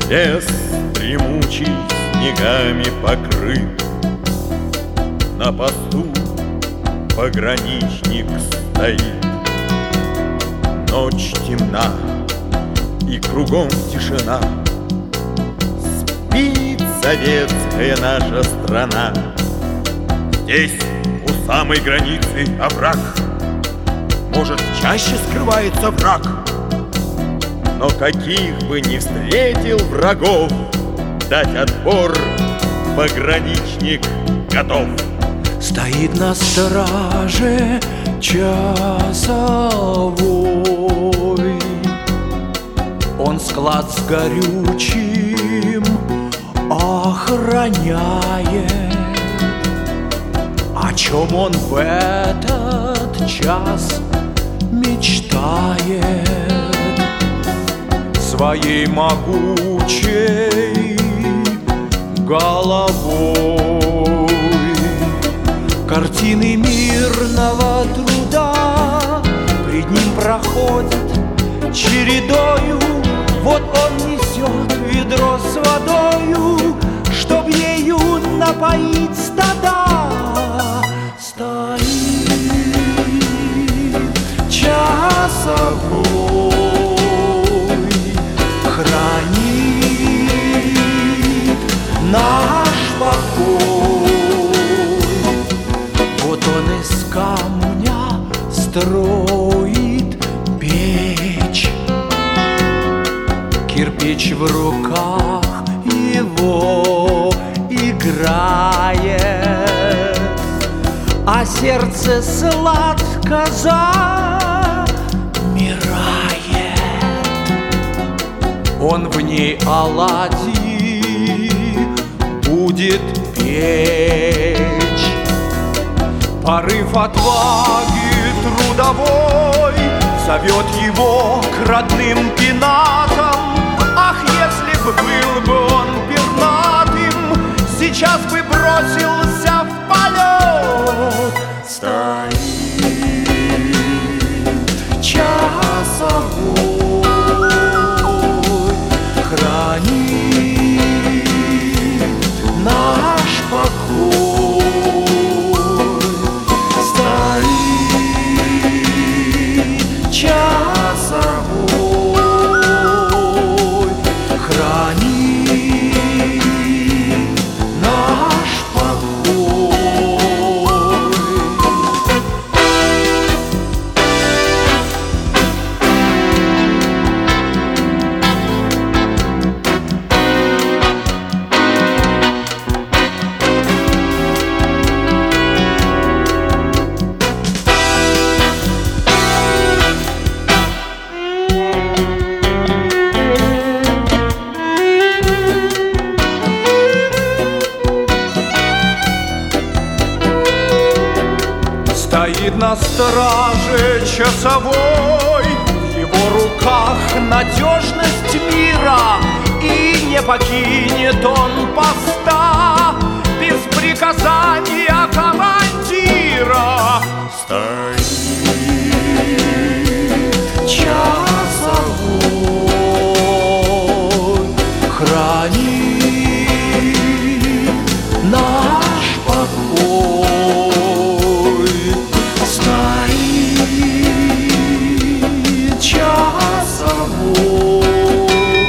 Лес дремучий снегами покрыт, на посту пограничник стоит. Ночь темна и кругом тишина, спит советская наша страна. Здесь у самой границы овраг, может, чаще скрывается враг. Но каких бы ни встретил врагов, дать отпор пограничник готов. Стоит на страже часовой, он склад с горючим охраняет. О чем он в этот час мечтает? Своей могучей головой картины мирного труда пред ним проходят чередою. Вот он несет ведро с водою, чтоб ею напоить стада. Стоит часовой, хранит наш покой. Вот он из камня строит печь, кирпич в руках его играет, а сердце сладко замирает. Он в ней оладьи будет печь. Порыв отваги трудовой зовет его к родным пенатам. Ах, если бы был бы он пернатым, сейчас бы бросился в полет. Стоит часовой, хранит наш покой. Стоит часовой, хранит наш покой. Стоит на страже часовой, в его руках надежность мира, и не покинет он поста без приказания командира. Стоит часовой, хранит наш покой. Стоит часовой,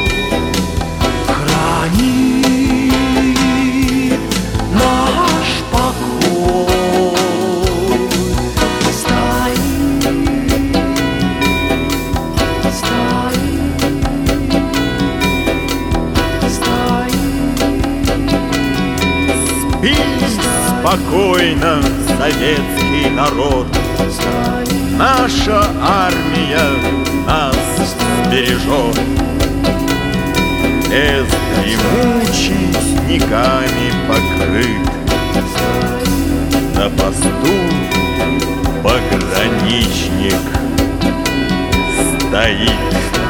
хранит наш покой. Стоит, Спит спокойно советский народ, наша армия нас бережет. Лес дремучий снегами покрыт, на посту пограничник стоит.